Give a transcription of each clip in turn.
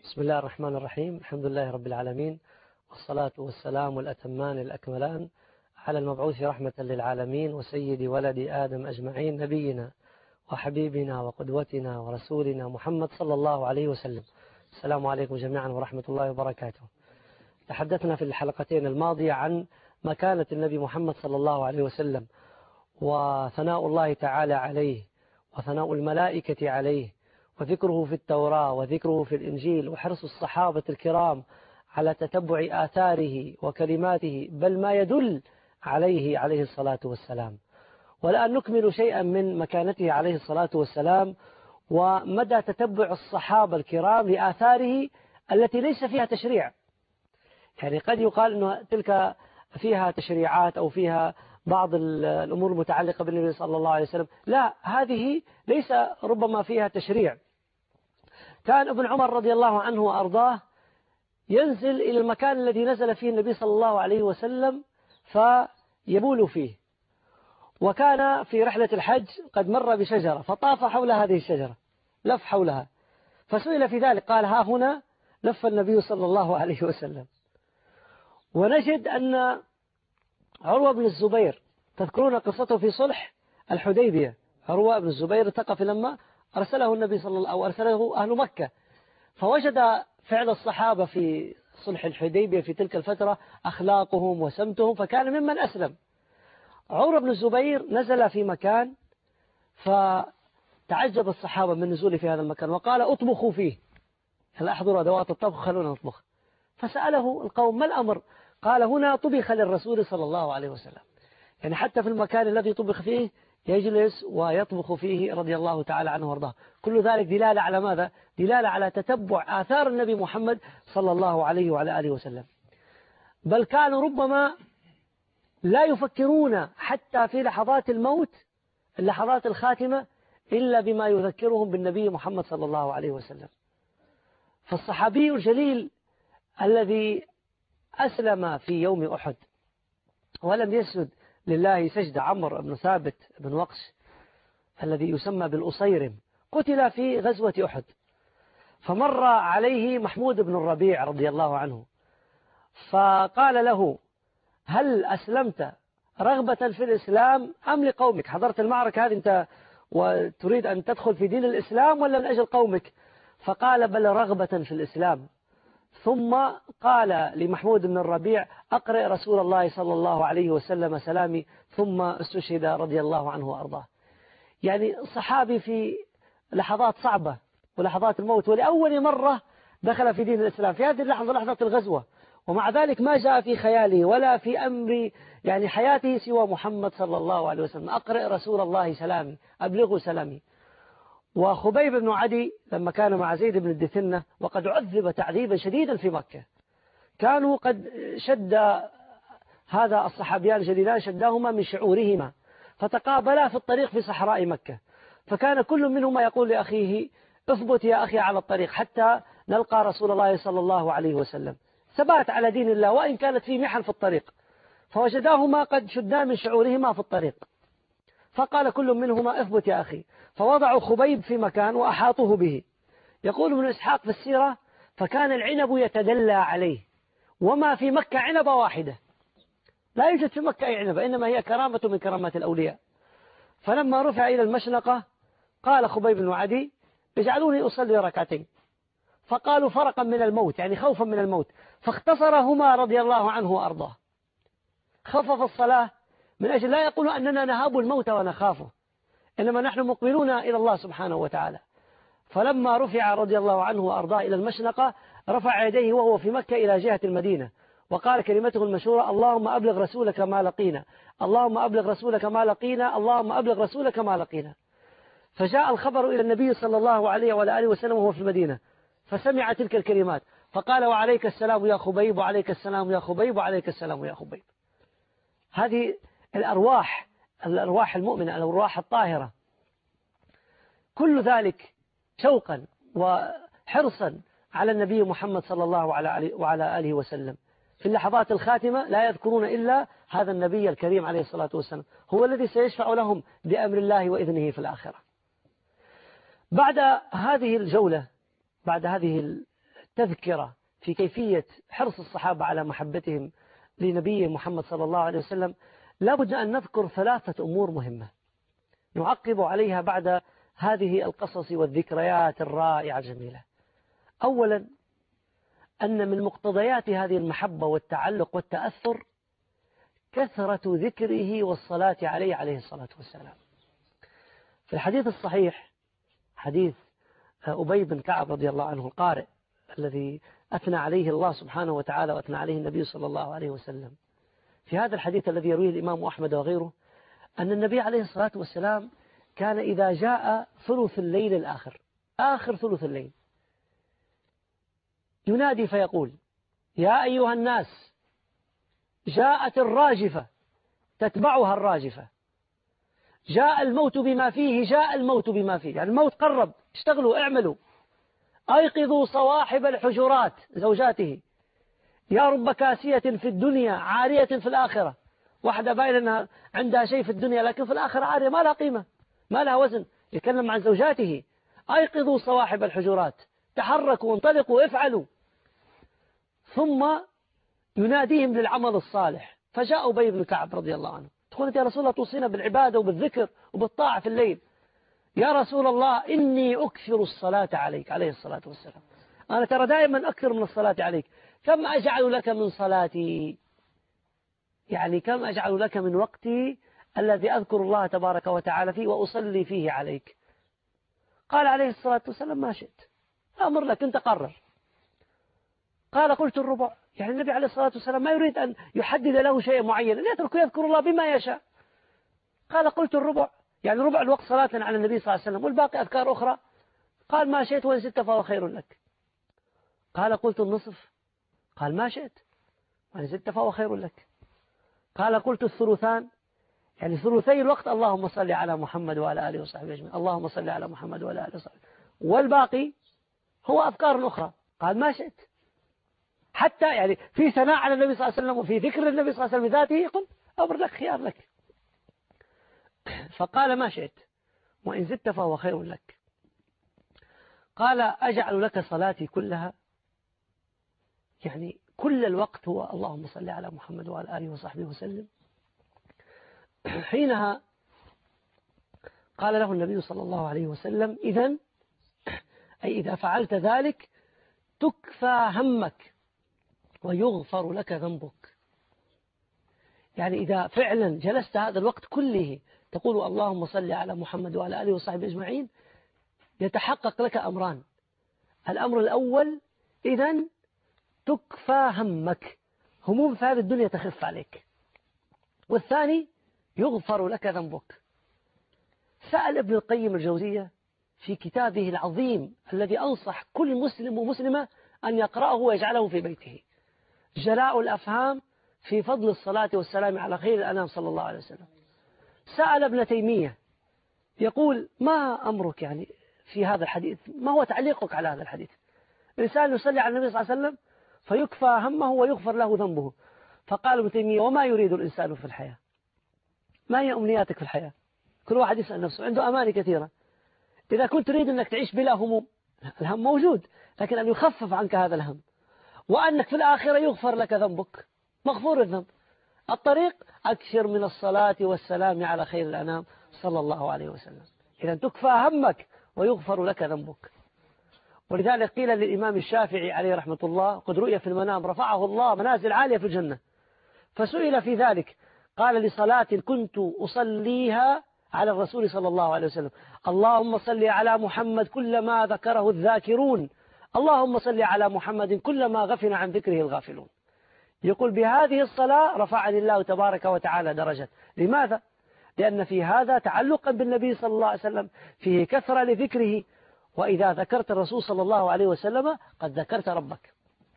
بسم الله الرحمن الرحيم. الحمد لله رب العالمين، والصلاة والسلام الأتمان الأكملان على المبعوث رحمة للعالمين وسيد ولد آدم أجمعين، نبينا وحبيبنا وقدوتنا ورسولنا محمد صلى الله عليه وسلم. السلام عليكم جميعا ورحمة الله وبركاته. تحدثنا في الحلقتين الماضية عن مكانة النبي محمد صلى الله عليه وسلم، وثناء الله تعالى عليه، وثناء الملائكة عليه، وذكره في التوراة وذكره في الإنجيل، وحرص الصحابة الكرام على تتبع آثاره وكلماته بل ما يدل عليه عليه الصلاة والسلام. والآن نكمل شيئا من مكانته عليه الصلاة والسلام ومدى تتبع الصحابة الكرام لآثاره التي ليس فيها تشريع. يعني قد يقال أن تلك فيها تشريعات أو فيها بعض الأمور المتعلقة بالنبي صلى الله عليه وسلم، لا، هذه ليس ربما فيها تشريع. كان ابن عمر رضي الله عنه وأرضاه ينزل إلى المكان الذي نزل فيه النبي صلى الله عليه وسلم فيبول فيه، وكان في رحلة الحج قد مر بشجرة فطاف حول هذه الشجرة، لف حولها، فسئل في ذلك قال: ها هنا لف النبي صلى الله عليه وسلم. ونجد أن عروة بن الزبير، تذكرون قصته في صلح الحديبية، عروة بن الزبير الثقفي لما أرسله النبي صلى الله عليه وسلم أو أرسله أهل مكة، فوجد فعل الصحابة في صلح الحديبية في تلك الفترة أخلاقهم وسمتهم، فكان ممن أسلم. عروة بن الزبير نزل في مكان فتعجب الصحابة من نزوله في هذا المكان وقال: اطبخوا فيه، هل أحضر أدوات الطبخ، خلونا نطبخ. فسأله القوم: ما الأمر؟ قال: هنا طبخ للرسول صلى الله عليه وسلم. يعني حتى في المكان الذي طبخ فيه يجلس ويطبخ فيه رضي الله تعالى عنه وارضاه. كل ذلك دلالة على ماذا؟ دلالة على تتبع آثار النبي محمد صلى الله عليه وعلى آله وسلم. بل كانوا ربما لا يفكرون حتى في لحظات الموت، اللحظات الخاتمة، إلا بما يذكرهم بالنبي محمد صلى الله عليه وسلم. فالصحابي الجليل الذي أسلم في يوم أحد ولم يسجد لله سجد، عمرو بن ثابت بن وقش الذي يسمى بالأصيرم، قتل في غزوة أحد، فمر عليه محمود بن الربيع رضي الله عنه فقال له: هل أسلمت رغبة في الإسلام أم لقومك؟ حضرت المعركة هذه أنت وتريد أن تدخل في دين الإسلام ولا من أجل قومك؟ فقال: بل رغبة في الإسلام. ثم قال لمحمود بن الربيع: أقرأ رسول الله صلى الله عليه وسلم سلامي، ثم استشهد رضي الله عنه وأرضاه. يعني صحابي في لحظات صعبة ولحظات الموت، ولأول مرة دخل في دين الإسلام في هذه اللحظة، لحظة الغزوة، ومع ذلك ما جاء في خياله ولا في أمر يعني حياته سوى محمد صلى الله عليه وسلم: أقرأ رسول الله سلامي، أبلغه سلامي. وخبيب بن عدي لما كان مع زيد بن الدثنة وقد عذب تعذيبا شديدا في مكة، كانوا قد شد هذا الصحابيان الجليلان شداهما من شعورهما، فتقابلا في الطريق في صحراء مكة، فكان كل منهما يقول لأخيه: اثبت يا أخي على الطريق حتى نلقى رسول الله صلى الله عليه وسلم. ثبات على دين الله وإن كانت فيه محن في الطريق، فوجداهما قد شدان من شعورهما في الطريق، فقال كل منهما: اثبت يا أخي. فوضعوا خبيب في مكان وأحاطوه به. يقول ابن إسحاق في السيرة: فكان العنب يتدلى عليه، وما في مكة عنبة واحدة، لا يوجد في مكة أي عنبة، إنما هي كرامة من كرامات الأولياء. فلما رفع إلى المشنقة قال خبيب بن عدي: اجعلوني أصلي ركعتين. فقالوا: فرقا من الموت، يعني خوفا من الموت، فاختصرهما رضي الله عنه وأرضاه، خفف الصلاة من أجل لا يقولوا أننا نهاب الموت ونخافه، إنما نحن مقبلون إلى الله سبحانه وتعالى. فلما رفع رضي الله عنه وأرضاه إلى المشنقة رفع يديه وهو في مكة إلى جهة المدينة، وقال كلمته المشهورة: اللهم أبلغ رسولك ما لقينا، اللهم أبلغ رسولك ما لقينا، اللهم أبلغ رسولك ما لقينا. فجاء الخبر إلى النبي صلى الله عليه وعلى آله وسلم وهو في المدينة، فسمع تلك الكلمات فقال: وعليك السلام يا خبيب، وعليك السلام يا خبيب، وعليك السلام يا خبيب. هذه الأرواح المؤمنة، الأرواح الطاهرة، كل ذلك شوقا وحرصا على النبي محمد صلى الله وعلى آله وسلم. في اللحظات الخاتمة لا يذكرون إلا هذا النبي الكريم عليه الصلاة والسلام، هو الذي سيشفع لهم بأمر الله وإذنه في الآخرة. بعد هذه الجولة، بعد هذه تذكرة في كيفية حرص الصحابة على محبتهم لنبي محمد صلى الله عليه وسلم، لابد أن نذكر 3 أمور مهمة نعقب عليها بعد هذه القصص والذكريات الرائعة الجميلة. أولا، أن من مقتضيات هذه المحبة والتعلق والتأثر كثرة ذكره والصلاة عليه عليه الصلاة والسلام. في الحديث الصحيح، حديث أبي بن كعب رضي الله عنه القارئ الذي أثنى عليه الله سبحانه وتعالى وأثنى عليه النبي صلى الله عليه وسلم، في هذا الحديث الذي يرويه الإمام أحمد وغيره، أن النبي عليه الصلاة والسلام كان إذا جاء ثلث الليل الآخر، آخر ثلث الليل، ينادي فيقول: يا أيها الناس، جاءت الراجفة تتبعها الراجفة، جاء الموت بما فيه، جاء الموت بما فيه، يعني الموت قرب، اشتغلوا اعملوا، أيقظوا صواحب الحجرات زوجاته، يا رب كاسية في الدنيا عارية في الآخرة، واحدة باين أنها عندها شيء في الدنيا لكن في الآخرة عارية ما لها قيمة ما لها وزن، يتكلم عن زوجاته، أيقظوا صواحب الحجرات، تحركوا وانطلقوا افعلوا، ثم يناديهم للعمل الصالح. فجاء أبي بن كعب رضي الله عنه، تقول: يا رسول الله توصينا بالعبادة وبالذكر وبالطاعة في الليل. يا رسول الله إني أكثر الصلاة عليك عليه الصلاة والسلام، أنا ترى دائما أكثر من الصلاة عليك، كم أجعل لك من صلاتي، يعني كم أجعل لك من وقتي الذي أذكر الله تبارك وتعالى فيه وأصلي فيه عليك. قال عليه الصلاة والسلام: ما شئت، أمر لك أنت قرر. قال: قلت الربع، يعني النبي عليه الصلاة والسلام ما يريد أن يحدد له شيء معين، يترك يذكر الله بما يشاء. قال: قلت الربع، يعني ربع الوقت صلاة على النبي صلى الله عليه وسلم والباقي أذكار أخرى. قال: ما شئت، وإن زدت فهو خير لك. قال: قلت النصف. قال: ما شئت، وإن زدت فهو خير لك. قال: قلت الثلثان، يعني ثلثي الوقت اللهم صل على محمد وعلى آله وصحبه أجمعين، اللهم صل على محمد وعلى آله وصحبه، والباقي هو أذكار أخرى. قال: ما شئت، حتى يعني في ثناء على النبي صلى الله عليه وسلم وفي ذكر النبي صلى الله عليه وسلم بذاته، قل أمر لك خيار لك. فقال: ما شئت، وإن زدت فهو خير لك. قال: أجعل لك صلاتي كلها، يعني كل الوقت هو اللهم صل على محمد وعلى آله وصحبه وسلم. حينها قال له النبي صلى الله عليه وسلم: إذن، أي إذا فعلت ذلك تكفى همك ويغفر لك ذنبك. يعني إذا فعلا جلست هذا الوقت كله تقول اللهم صل على محمد وعلى آله وصحبه أجمعين، يتحقق لك أمران. الأمر الأول: إذن تكفى همك، هموم في هذه الدنيا تخف عليك. والثاني: يغفر لك ذنبك. سأل ابن القيم الجوزية في كتابه العظيم الذي أنصح كل مسلم ومسلمة أن يقرأه ويجعله في بيته، جلاء الأفهام في فضل الصلاة والسلام على خير الأنام صلى الله عليه وسلم. سأل ابن تيمية يقول: ما أمرك يعني في هذا الحديث، ما هو تعليقك على هذا الحديث؟ الإنسان يصلي على النبي صلى الله عليه وسلم فيكفى همه ويغفر له ذنبه. فقال ابن تيمية: وما يريد الإنسان في الحياة؟ ما هي أمنياتك في الحياة؟ كل واحد يسأل نفسه، عنده أماني كثيرة. إذا كنت تريد أنك تعيش بلا هموم، الهم موجود، لكن أن يخفف عنك هذا الهم، وأنك في الآخرة يغفر لك ذنبك، مغفور الذنب. الطريق: أكثر من الصلاة والسلام على خير الأنام صلى الله عليه وسلم. إذا تكفى همك ويغفر لك ذنبك. ولذلك قيل للإمام الشافعي عليه رحمة الله: قد رؤي في المنام رفعه الله منازل عالية في الجنة. فسئل في ذلك قال: لصلاة كنت أصليها على الرسول صلى الله عليه وسلم، اللهم صل على محمد كلما ذكره الذاكرون، اللهم صل على محمد كلما غفل عن ذكره الغافلون. يقول: بهذه الصلاة رفعني الله تبارك وتعالى درجة. لماذا؟ لأن في هذا تعلقا بالنبي صلى الله عليه وسلم، فيه كثرة لذكره، وإذا ذكرت الرسول صلى الله عليه وسلم قد ذكرت ربك.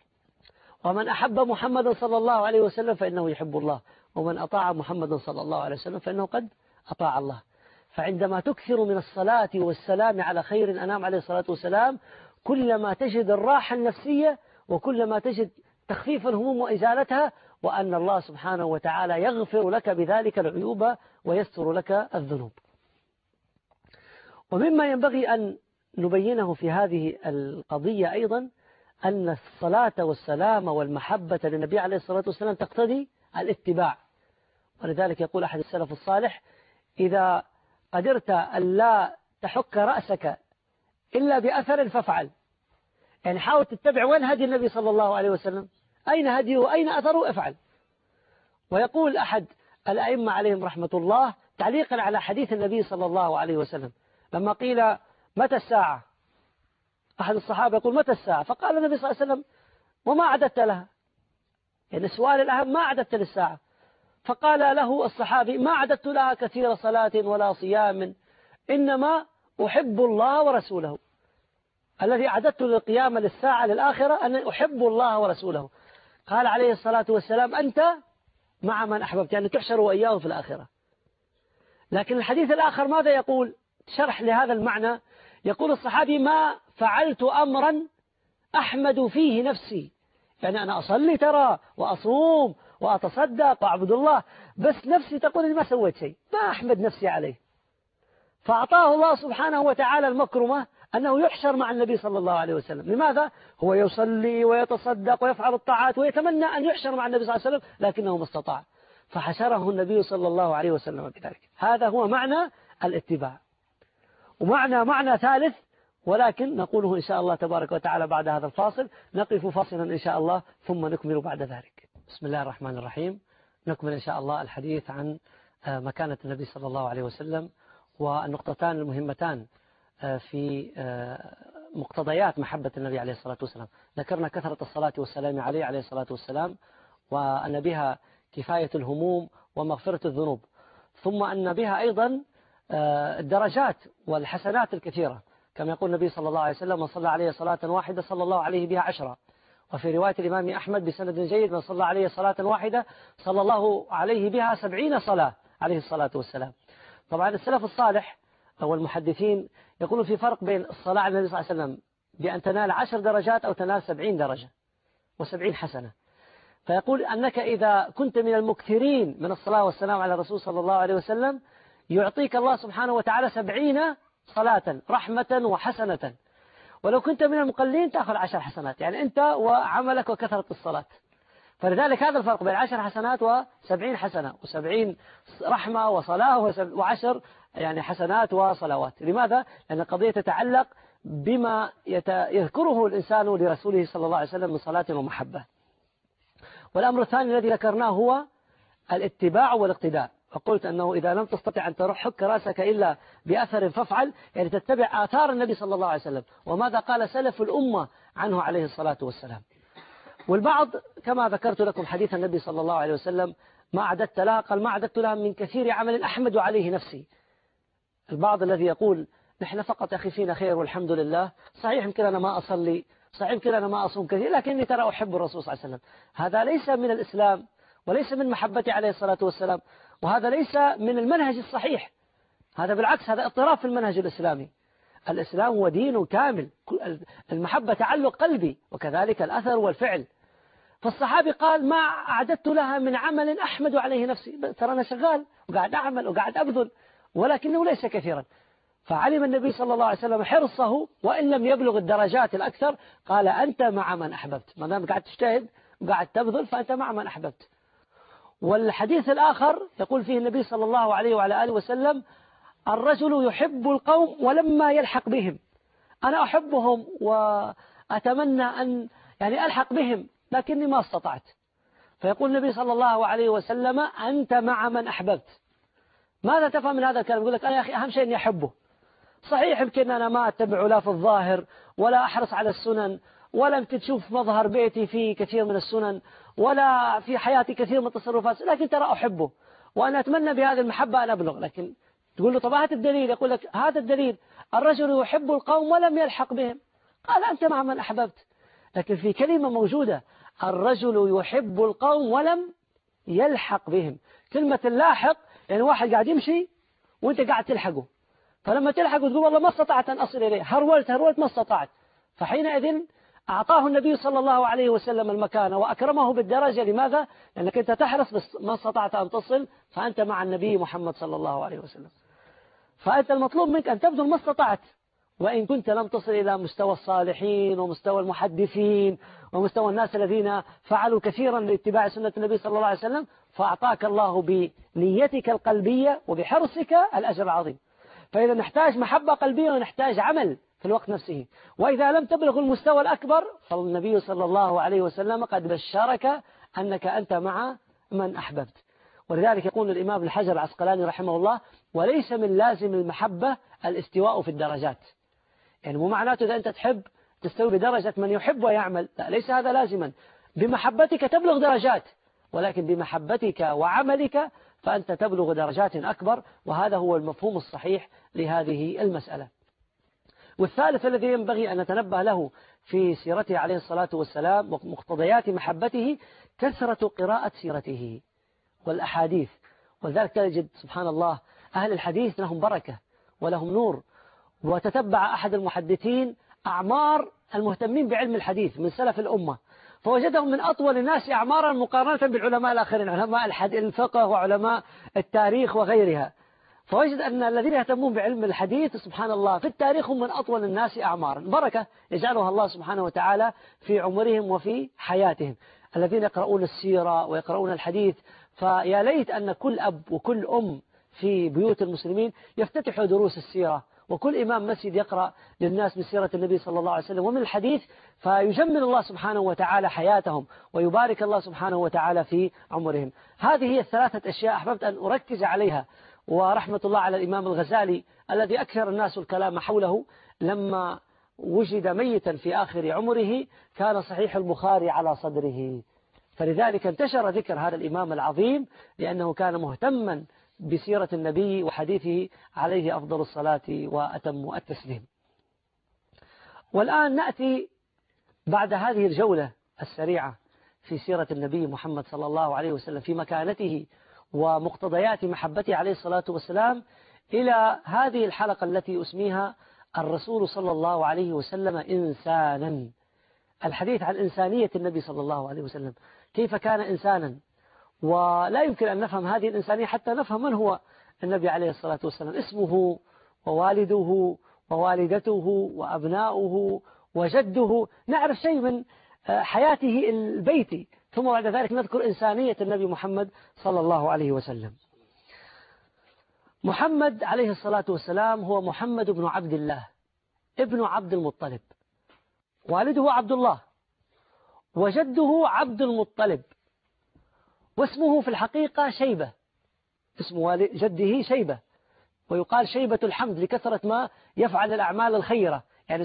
ومن أحب محمدا صلى الله عليه وسلم فإنه يحب الله، ومن أطاع محمدا صلى الله عليه وسلم فإنه قد أطاع الله. فعندما تكثر من الصلاة والسلام على خير الأنام عليه الصلاة والسلام، كلما تجد الراحة النفسية، وكلما تجد تخفيف الهموم وإزالتها، وأن الله سبحانه وتعالى يغفر لك بذلك العيوب ويستر لك الذنوب. ومما ينبغي أن نبينه في هذه القضية أيضا أن الصلاة والسلام والمحبة للنبي عليه الصلاة والسلام تقتضي الاتباع. ولذلك يقول أحد السلف الصالح: إذا قدرت أن لا تحك رأسك إلا بأثر فافعل. يعني حاول تتبع وين هدي النبي صلى الله عليه وسلم، أين هديه وأين أثره، افعل. ويقول أحد الأئمة عليهم رحمة الله تعليقا على حديث النبي صلى الله عليه وسلم لما قيل: متى الساعة؟ أحد الصحابة يقول: متى الساعة؟ فقال النبي صلى الله عليه وسلم: وما أعددت لها؟ يعني السؤال الأهم: ما أعددت للساعة؟ فقال له الصحابي: ما أعددت لها كثير صلاة ولا صيام، إنما أحب الله ورسوله. الذي أعددت للقيامة للساعة للآخرة أن أحب الله ورسوله. قال عليه الصلاة والسلام: أنت مع من أحببت، يعني تحشر وإياه في الآخرة. لكن الحديث الآخر ماذا يقول؟ شرح لهذا المعنى. يقول الصحابي: ما فعلت أمرا أحمد فيه نفسي، يعني أنا أصلي ترى وأصوم وأتصدق وأعبد الله، بس نفسي تقول إني ما سويت شيء، ما أحمد نفسي عليه. فأعطاه الله سبحانه وتعالى المكرمة أنه يحشر مع النبي صلى الله عليه وسلم. لماذا؟ هو يصلي ويتصدق ويفعل الطاعات ويتمنى أن يحشر مع النبي صلى الله عليه وسلم، لكنه ما استطاع، فحشره النبي صلى الله عليه وسلم بذلك. هذا هو معنى الاتباع. ومعنى ثالث، ولكن نقوله إن شاء الله تبارك وتعالى بعد هذا الفاصل. نقف فاصلا إن شاء الله ثم نكمل بعد ذلك. بسم الله الرحمن الرحيم. نكمل إن شاء الله الحديث عن مكانة النبي صلى الله عليه وسلم، والنقطتان المهمتان في مقتضيات محبة النبي عليه الصلاة والسلام. ذكرنا كثرة الصلاة والسلام عليه عليه الصلاة والسلام، وأن بها كفاية الهموم ومغفرة الذنوب، ثم أن بها أيضا الدرجات والحسنات الكثيرة، كما يقول النبي صلى الله عليه وسلم: من صلى عليه صلاة واحدة صلى الله عليه بها 10. وفي رواية الإمام أحمد بسند جيد: من صلى عليه صلاة واحدة صلى الله عليه بها 70 صلاة عليه الصلاة والسلام. طبعا السلف الصالح أو المحدثين يقولون في فرق بين الصلاة على النبي صلى الله عليه وسلم بأن تنال 10 درجات أو تنال 70 درجة و70 حسنة. فيقول أنك إذا كنت من المكثرين من الصلاة والسلام على الرسول صلى الله عليه وسلم يعطيك الله سبحانه وتعالى 70 صلاة رحمة وحسنة، ولو كنت من المقلين تأخذ 10 حسنات، يعني أنت وعملك وكثرة الصلاة. فلذلك هذا الفرق بين 10 حسنات و70 حسنة، و70 رحمة وصلاة و10 يعني حسنات وصلوات. لماذا؟ لأن القضية تتعلق بما يذكره الإنسان لرسوله صلى الله عليه وسلم من صلاة ومحبة. والأمر الثاني الذي ذكرناه هو الاتباع والاقتداء. فقلت أنه إذا لم تستطع أن تحك رأسك إلا بأثر فافعل، يعني تتبع آثار النبي صلى الله عليه وسلم وماذا قال سلف الأمة عنه عليه الصلاة والسلام. والبعض كما ذكرت لكم حديث النبي صلى الله عليه وسلم: ما أعددت لها، قال: ما أعددت لها من كثير عمل أحمد عليه نفسي. البعض الذي يقول: نحن فقط أخي فينا خير والحمد لله، صحيح يمكن أنا ما أصلي، صحيح يمكن أنا ما أصوم كثير، لكني ترى أحب الرسول صلى الله عليه وسلم. هذا ليس من الإسلام، وليس من محبته عليه الصلاة والسلام، وهذا ليس من المنهج الصحيح. هذا بالعكس، هذا اضطراب في المنهج الإسلامي. الإسلام هو دين كامل، المحبة تعلق قلبي، وكذلك الأثر والفعل. فالصحابي قال: ما أعددت لها من عمل أحمد عليه نفسي، ترى أنا شغال وقاعد أعمل وقاعد أبذل، ولكنه ليس كثيرا. فعلم النبي صلى الله عليه وسلم حرصه، وإن لم يبلغ الدرجات الأكثر قال: أنت مع من أحببت، ما دام قاعد تجتهد وقاعد تبذل فأنت مع من أحببت. والحديث الآخر يقول فيه النبي صلى الله عليه وعلى آله وسلم: الرجل يحب القوم ولما يلحق بهم. أنا أحبهم وأتمنى أن يعني ألحق بهم، لكني ما استطعت. فيقول النبي صلى الله عليه وسلم: أنت مع من أحببت. ماذا تفهم من هذا الكلام؟ يقول لك: أنا يا أخي أهم شيء أني أحبه. صحيح يمكن أنا ما أتبع لا في الظاهر ولا أحرص على السنن، ولا يمكن تشوف مظهر بيتي في كثير من السنن، ولا في حياتي كثير من التصرفات، لكن ترى أحبه وأنا أتمنى بهذه المحبة أن أبلغ. لكن تقول له: طب هات الدليل. يقول لك: هذا الدليل، الرجل يحب القوم ولم يلحق بهم. قال: أنت مع من أحببت. لكن في كلمة موجودة: الرجل يحب القوم ولم يلحق بهم. كلمة اللاحق يعني واحد قاعد يمشي وانت قاعد تلحقه، فلما تلحقه تقول: والله ما استطعت أن أصل إليه، هرولت ما استطعت. فحينئذ أعطاه النبي صلى الله عليه وسلم المكانة وأكرمه بالدرجة. لماذا؟ لأنك أنت تحرص بس ما استطعت أن تصل، فأنت مع النبي محمد صلى الله عليه وسلم. فأنت المطلوب منك أن تبذل ما استطعت، وإن كنت لم تصل إلى مستوى الصالحين ومستوى المحدثين ومستوى الناس الذين فعلوا كثيرا لاتباع سنة النبي صلى الله عليه وسلم، فأعطاك الله بنيتك القلبية وبحرصك الأجر العظيم. فإذا نحتاج محبة قلبية ونحتاج عمل في الوقت نفسه. وإذا لم تبلغ المستوى الأكبر فالنبي صلى الله عليه وسلم قد بشرك أنك أنت مع من أحببت. ولذلك يقول الإمام ابن حجر العسقلاني رحمه الله: وليس من لازم المحبة الاستواء في الدرجات. يعني مو معناته إذا أنت تحب تستوي بدرجة من يحب ويعمل، لا، ليس هذا لازما. بمحبتك تبلغ درجات، ولكن بمحبتك وعملك فأنت تبلغ درجات أكبر. وهذا هو المفهوم الصحيح لهذه المسألة. والثالث الذي ينبغي أن نتنبه له في سيرته عليه الصلاة والسلام ومقتضيات محبته كثرة قراءة سيرته والأحاديث. ولذلك تجد سبحان الله أهل الحديث لهم بركة ولهم نور. وتتبع أحد المحدثين أعمار المهتمين بعلم الحديث من سلف الأمة، فوجدهم من أطول الناس أعمارا مقارنة بالعلماء الآخرين، علماء الفقه وعلماء التاريخ وغيرها. فوجد أن الذين يهتمون بعلم الحديث سبحان الله في التاريخ هم من أطول الناس أعمارا، بركة يجعلها الله سبحانه وتعالى في عمرهم وفي حياتهم. الذين يقرؤون السيرة ويقرؤون الحديث، فيا ليت أن كل أب وكل أم في بيوت المسلمين يفتتحوا دروس السيرة، وكل إمام مسجد يقرأ للناس من سيرة النبي صلى الله عليه وسلم ومن الحديث، فيجمل الله سبحانه وتعالى حياتهم ويبارك الله سبحانه وتعالى في عمرهم. هذه هي الثلاثة أشياء أحببت أن أركز عليها. ورحمة الله على الإمام الغزالي الذي أكثر الناس الكلام حوله، لما وجد ميتا في آخر عمره كان صحيح البخاري على صدره، فلذلك انتشر ذكر هذا الإمام العظيم لأنه كان مهتما بسيرة النبي وحديثه عليه أفضل الصلاة وأتم التسليم. والآن نأتي بعد هذه الجولة السريعة في سيرة النبي محمد صلى الله عليه وسلم في مكانته ومقتضيات محبته عليه الصلاة والسلام إلى هذه الحلقة التي أسميها الرسول صلى الله عليه وسلم إنسانا. الحديث عن إنسانية النبي صلى الله عليه وسلم، كيف كان إنسانا. ولا يمكن أن نفهم هذه الإنسانية حتى نفهم من هو النبي عليه الصلاة والسلام، اسمه ووالده ووالدته وأبناؤه وجده، نعرف شيء من حياته البيتي، ثم بعد ذلك نذكر إنسانية النبي محمد صلى الله عليه وسلم. محمد عليه الصلاة والسلام هو محمد بن عبد الله ابن عبد المطلب، والده عبد الله وجده عبد المطلب، واسمه في الحقيقة شيبة، اسم جده شيبة، ويقال شيبة الحمد لكثرة ما يفعل الأعمال الخيرة. يعني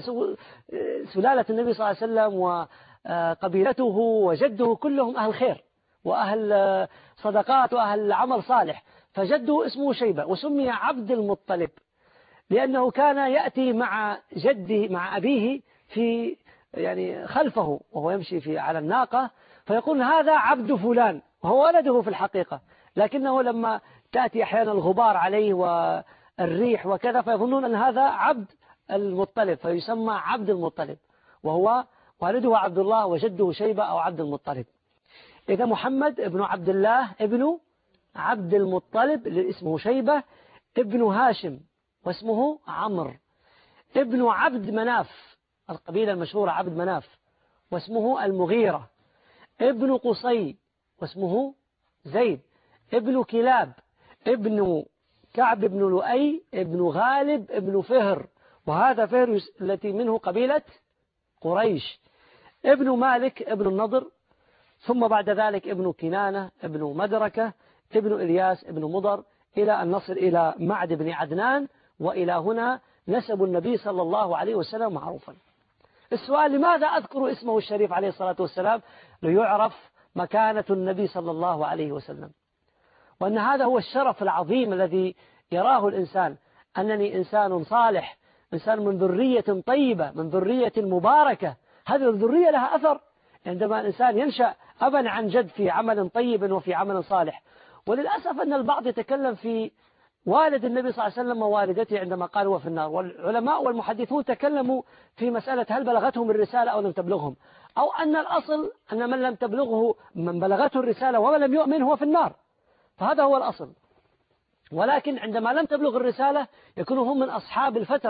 سلالة النبي صلى الله عليه وسلم وقبيلته وجده كلهم أهل خير وأهل صدقات وأهل عمل صالح، فجده اسمه شيبة. وسمي عبد المطلب لأنه كان يأتي مع جده مع أبيه في يعني خلفه وهو يمشي على الناقة، فيقول هذا عبد فلان وهو ولده في الحقيقة، لكنه لما تأتي أحيانا الغبار عليه والريح وكذا فيظنون أن هذا عبد المطلب، فيسمى عبد المطلب، وهو والده عبد الله وجده شيبة أو عبد المطلب. إذا محمد ابن عبد الله ابن عبد المطلب اسمه شيبة، ابن هاشم واسمه عمرو، ابن عبد مناف القبيلة المشهورة عبد مناف واسمه المغيرة، ابن قصي واسمه زيد، ابن كلاب، ابن كعب بن لؤي، ابن غالب، ابن فهر، وهذا فهر التي منه قبيلة قريش، ابن مالك، ابن النضر، ثم بعد ذلك ابن كنانة، ابن مدركة، ابن إلياس، ابن مضر، إلى أن نصل إلى معد بن عدنان. وإلى هنا نسب النبي صلى الله عليه وسلم معروفا. السؤال: لماذا أذكر اسمه الشريف عليه الصلاة والسلام؟ ليعرف مكانة النبي صلى الله عليه وسلم، وأن هذا هو الشرف العظيم الذي يراه الإنسان، أنني إنسان صالح، إنسان من ذرية طيبة، من ذرية مباركة. هذه الذرية لها أثر عندما الإنسان ينشأ أبا عن جد في عمل طيب وفي عمل صالح. وللأسف أن البعض يتكلم في والد النبي صلى الله عليه وسلم ووالدته عندما قال هو في النار، والعلماء والمحدثون تكلموا في مسألة هل بلغتهم الرسالة أو لم تبلغهم، أو أن الأصل أن من لم تبلغه من بلغته الرسالة ومن لم يؤمن هو في النار، فهذا هو الأصل. ولكن عندما لم تبلغ الرسالة يكونوا هم من أصحاب الفترة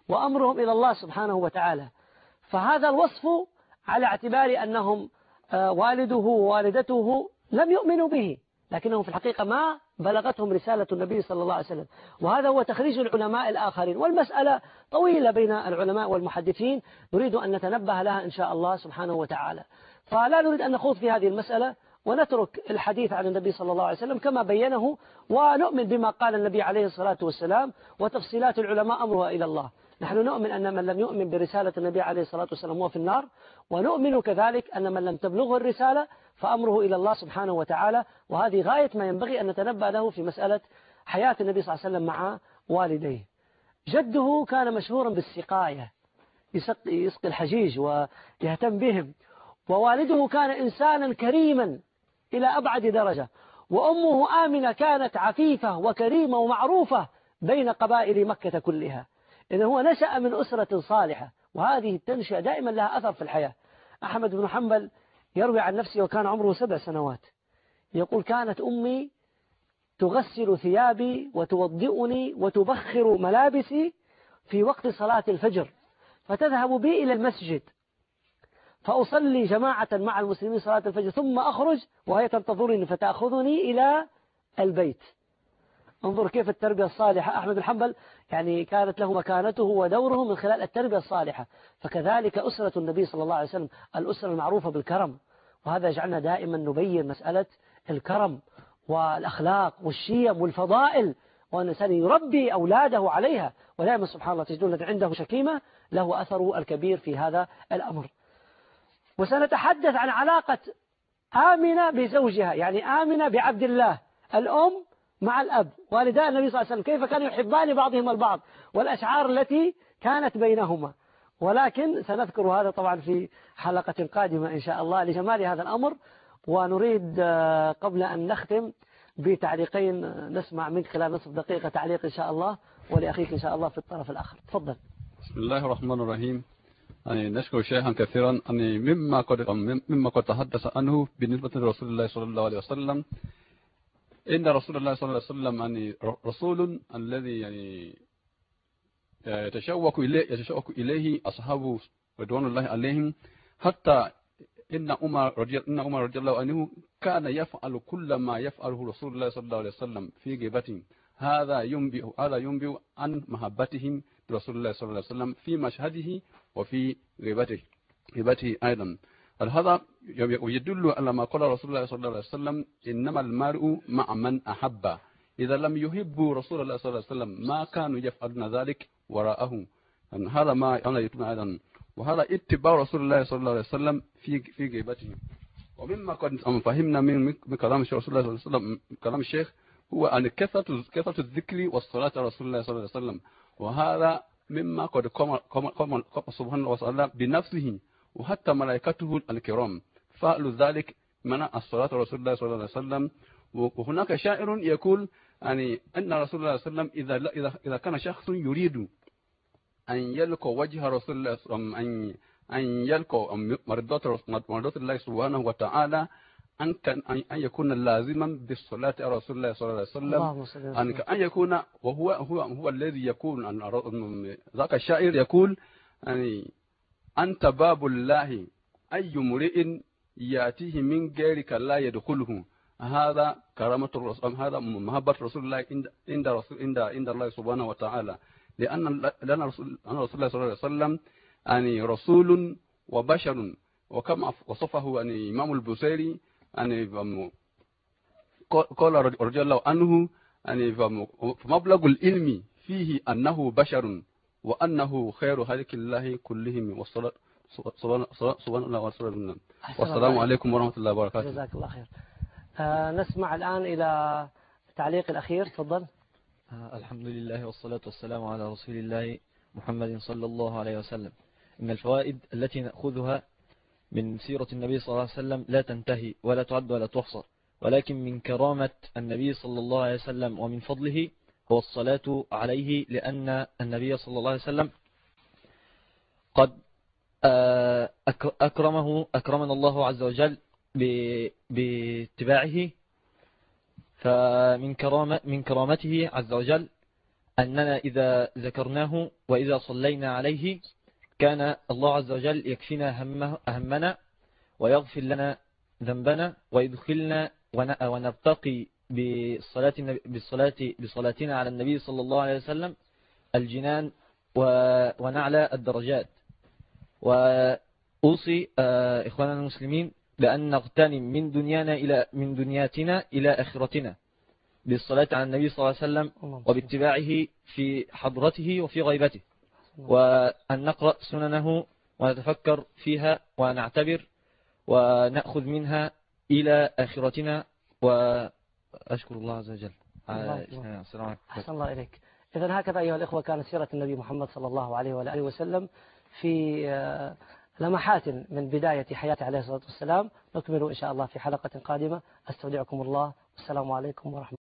وأمرهم إلى الله سبحانه وتعالى. فهذا الوصف على اعتبار أنهم والده ووالدته لم يؤمنوا به، لكنهم في الحقيقة ما بلغتهم رسالة النبي صلى الله عليه وسلم. وهذا هو تخريج العلماء الآخرين، والمسألة طويلة بين العلماء والمحدثين نريد أن نتنبه لها إن شاء الله سبحانه وتعالى. فلا نريد أن نخوض في هذه المسألة ونترك الحديث عن النبي صلى الله عليه وسلم كما بينه، ونؤمن بما قال النبي عليه الصلاة والسلام، وتفصيلات العلماء أمرها إلى الله. نحن نؤمن أن من لم يؤمن برسالة النبي عليه الصلاة والسلام هو في النار، ونؤمن كذلك أن من لم تبلغه الرسالة فأمره إلى الله سبحانه وتعالى. وهذه غاية ما ينبغي أن نتنبأ له في مسألة حياة النبي صلى الله عليه وسلم مع والديه. جده كان مشهورا بالسقاية، يسقي الحجيج ويهتم بهم، ووالده كان إنسانا كريما إلى أبعد درجة، وأمه آمنة كانت عفيفة وكريمة ومعروفة بين قبائل مكة كلها. إذن هو نشأ من أسرة صالحة، وهذه التنشئة دائما لها أثر في الحياة. أحمد بن حنبل يروي عن نفسه وكان عمره 7 سنوات، يقول: كانت أمي تغسل ثيابي وتوضئني وتبخر ملابسي في وقت صلاة الفجر، فتذهب بي إلى المسجد فأصلي جماعة مع المسلمين صلاة الفجر، ثم أخرج وهي تنتظرني فتأخذني إلى البيت. انظر كيف التربية الصالحة. أحمد بن حنبل يعني كانت له مكانته ودوره من خلال التربية الصالحة. فكذلك أسرة النبي صلى الله عليه وسلم الأسرة المعروفة بالكرم، وهذا يجعلنا دائما نبين مسألة الكرم والأخلاق والشيم والفضائل، وأن الإنسان يربي أولاده عليها. ودائما سبحان الله تجدون الذي عنده شكيمة له أثره الكبير في هذا الأمر. وسنتحدث عن علاقة آمنة بزوجها، يعني آمنة بعبد الله الأم مع الأب، والداء النبي صلى الله عليه وسلم كيف كانوا يحبان بعضهم البعض، والأشعار التي كانت بينهما. ولكن سنذكر هذا طبعا في حلقة قادمة إن شاء الله لجمال هذا الأمر. ونريد قبل أن نختم بتعليقين نسمع منك خلال نصف دقيقة تعليق إن شاء الله، ولأخيك إن شاء الله في الطرف الآخر. تفضل. بسم الله الرحمن الرحيم. نشكر شيخا كثيرا مما قد تحدث عنه بالنسبة لرسول الله صلى الله عليه وسلم. إن رسول الله صلى الله عليه وسلم رسول الذي يتشوق إليه أصحابه رضوان الله عليهم، حتى إن عمر رضي الله عنه كان يفعل كل ما يفعله رسول الله صلى الله عليه وسلم في غيبته. هذا ينبئ عن محبتهم لرسول الله صلى الله عليه وسلم في مشهده وفي غيبته أيضا. هذا يدل على ما قال رسول الله صلى الله عليه وسلم: إنما المرء مع من أحب. إذا لم يحبوا رسول الله صلى الله عليه وسلم ما كانوا يفعلون ذلك وراءه. هذا ما أنا يتم أيضا، وهذا اتباع رسول الله صلى الله عليه وسلم في غيبته. ومما قد فهمنا من كلام رسول الله صلى الله عليه وسلم، كلام الشيخ، هو أن كثرة الذكر والصلاة على رسول الله صلى الله عليه وسلم، وهذا مما قد قام سبحانه وتعالى بنفسه، وحتى ملائكته الكرام فعلوا ذلك من الصلاة على رسول الله صلى الله عليه وسلم. وهناك شاعر يقول أن رسول الله صلى الله عليه وسلم إذا كان شخص يريد أن يلقى وجه رسول الله، أن يلقى مرضات الله سبحانه وتعالى، أن يكون لازما بالصلاة على رسول الله صلى الله عليه وسلم، أن يكون وهو الذي يكون ذاك الشاعر يقول أنت باب الله أي امرئ يأتيه من غيرك لا يدخله. هذا كرامة الرسول، هذا محبة رسول الله عند الله سبحانه وتعالى، لأن رسول الله صلى الله عليه وسلم رسول وبشر، وكما وصفه إمام البوصيري قال رضي الله عنه فمبلغ العلم فيه أنه بشر وأنه خير خلق الله كلهم. والسلام عليكم ورحمة الله وبركاته. جزاك الله خير. نسمع الآن إلى التعليق الأخير. تفضل. الحمد لله والصلاة والسلام على رسول الله محمد صلى الله عليه وسلم. إن الفوائد التي نأخذها من سيرة النبي صلى الله عليه وسلم لا تنتهي ولا تعد ولا تحصى، ولكن من كرامة النبي صلى الله عليه وسلم ومن فضله هو الصلاة عليه، لأن النبي صلى الله عليه وسلم قد أكرمنا الله عز وجل باتباعه. فمن كرامته عز وجل أننا إذا ذكرناه وإذا صلينا عليه كان الله عز وجل يكفينا همنا ويغفر لنا ذنبنا ويدخلنا ونرتقي بصلاتنا على النبي صلى الله عليه وسلم الجنان ونعلى الدرجات. وأوصي إخواننا المسلمين بأن نغتنم من دنياتنا إلى آخرتنا بالصلاة على النبي صلى الله عليه وسلم وباتباعه في حضرته وفي غيبته، وأن نقرأ سننه ونتفكر فيها ونعتبر ونأخذ منها إلى آخرتنا. وأشكر الله عز وجل. أحسن الله إليك. إذن هكذا أيها الإخوة كانت سيرة النبي محمد صلى الله عليه وآله وسلم في لمحات من بداية حياته عليه الصلاة والسلام. نكمل إن شاء الله في حلقة قادمة. أستودعكم الله والسلام عليكم ورحمة الله.